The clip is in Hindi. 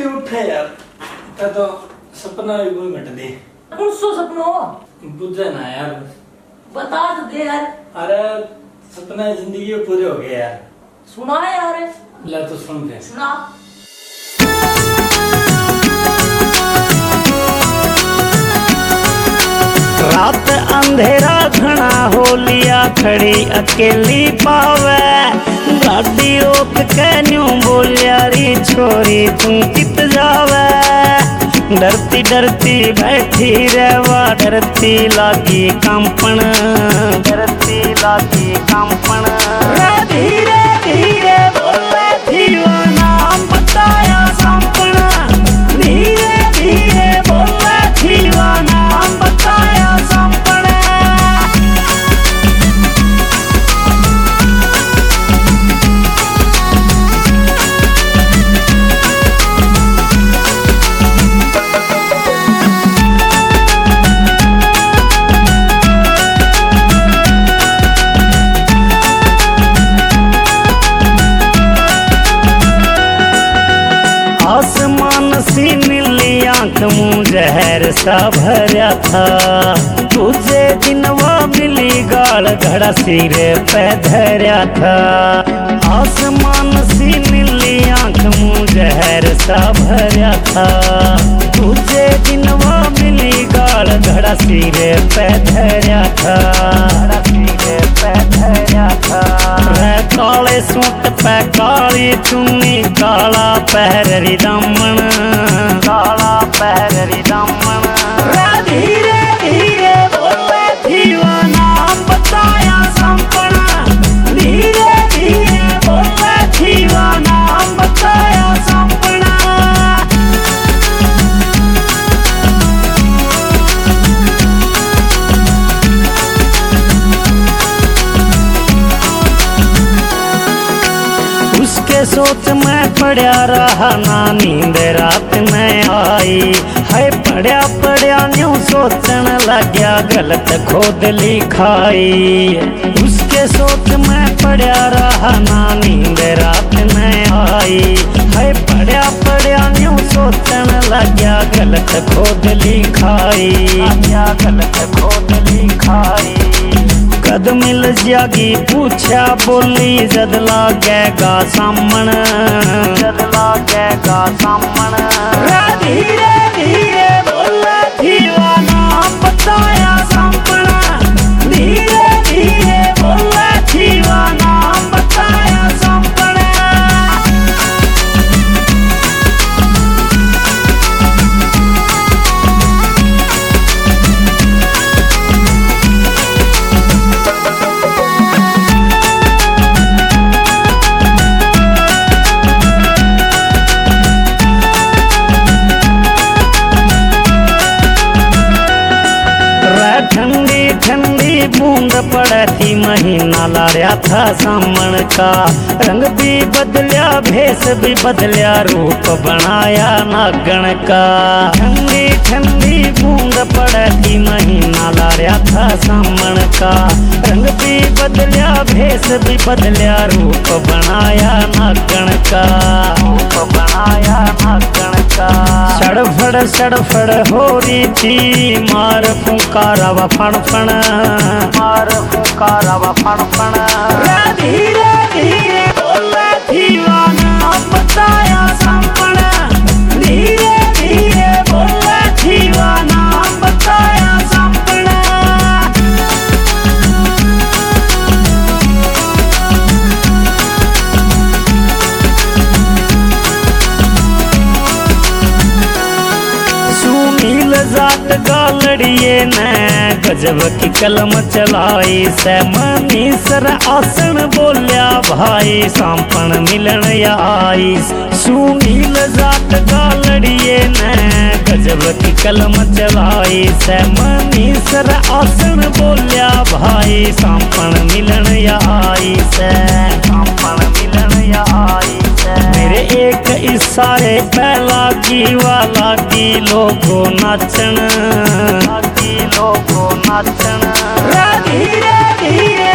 उठे यार तो सपना भी कोई घट दे। कौन सो सपनो बुझे ना यार, बता तो दे यार। अरे सपना जिंदगी में पूरे हो गए यार। सुना है यार, ले तो सुन दे। सुना। रात अंधेरा घना हो लिया खड़ी अकेली पावे, गाड़ी रोक के न्यू बोलिया री छोरी तू कित जावे। डरती डरती बैठी रहवा, डरती लागी कंपन, डरती लागी कंपन। धीरे धीरे बोले थीवा नाम बताया संपना, धीरे धीरे बोले थीवा नाम बताया संपना। आसमान सी नीली आंख मुँह जहर सा भरा था, तुझे दिन वो मिली गाल घड़ा सिर पे धरा था। आसमान सी नीली आंख मुँह जहर सा भरा था, तुझे दिन वो मिली गाल घड़ा सिर पे धरा था, सिर पे धरा था। काले सूट पे काली चुन्नी, काला पहरी दमन, काला पहरी दमन। धीरे धीरे बोले थीवा नाम बताया संपना, धीरे धीरे बोले थीवा नाम बताया संपना। उसके सोच में पड़ा रहा ना नींद रात में आई, है पड़ा पड़ा न्यू सोचन लग गया गलत खोद लिखाई। उसके सोच में पड़ा रहा ना नींद रात में आई, है पड़ा पड़ा न्यू सोचन लग गया गलत खोद लिखाई, गलत खोद लिखाई। कद मिल जागी पूछा बोली जद लागेगा सामन, जद लागेगा सामन। धीरे धीरे बोले थीवा नाम बताया संपना, धीरे धीरे बोले थीवा नाम बताया संपना। ठंडी ठंडी बूंद पड़ती, महीना लाया था सामन का। रंग भी बदलिया, भेष भी बदलिया, रूप बनाया नागण का। ठंडी ठंडी बूंद पड़ती, महीना लाया था सामन का। रंग भी बदलिया, भेष भी बदलिया, रूप बनाया नागण का, रूप बनाया नागण का। सड़फड़ हो रही थी, मार फुंकारा व फणफण, मार फुंकारा व फणफण। धीरे धीरे बोले थीवा नाम बताया संपना, धीरे धीरे बोले थीवा नाम बताया संपना। सुनील जाट गालड़िए ने गजब की कलम चलाई, सर आसन बोलिया भाई सांपन मिलन आई। सुनील जाट गालड़िए ने गजब की कलम चलाई, सर आसन बोलिया भाई सांपन मिलन आई, सांपन मिलन आई। मेरे एक इशारे पे लागी वाला की लोगों नाचन, लागी लोगों नाचन। धीरे धीरे